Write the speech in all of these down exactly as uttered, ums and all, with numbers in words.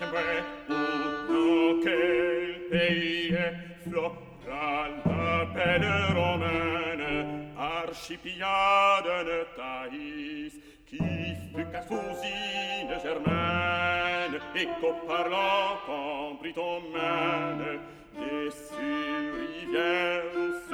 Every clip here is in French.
dites-moi où, dans quel pays est Flora, la belle romaine, archipiade de Thaïs, qui fut cafousine germaine, et qu'au-parlant en britomane, des sur-rivières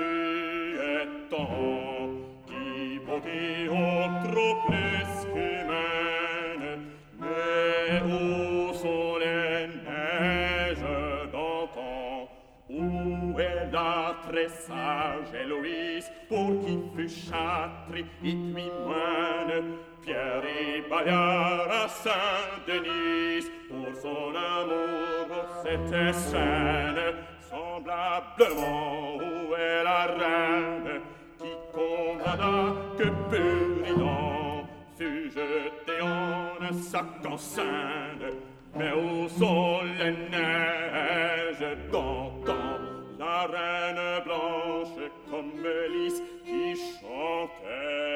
suétant, qui beauté autre plus qu'humaine, mais où sont les neiges d'antan? Où est la très sage Héloïse, pour qui fut châtré et puis moine, Pierre et Bayard à Saint-Denis, pour son amour pour cette scène? Semblablement, où est la reine, qui commanda que Péridon fut jeté en un sac en Seine? Mais où sont les neiges d'antan? La reine blanche comme lys, qui chantait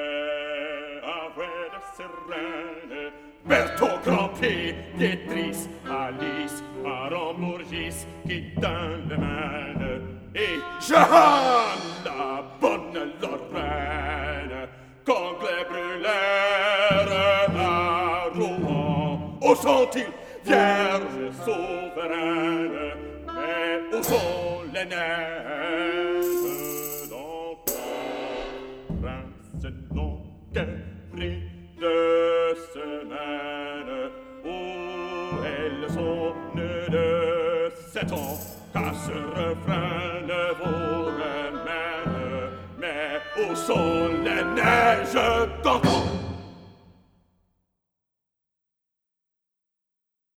avec ses reines. Berthaud Grand-Pied, Piétris, Alice, Arambourgis, qui donne le mène, et Jeanne, la bonne Lorraine, quand les brûlèrent à Rouen. Où sont-ils, vierges souveraines? Mais où sont les neiges d'antan? Prince non guéri de semaine, où elles sont nées de sept ans, car ce refrain ne vous remène. Mais où sont les neiges d'antan?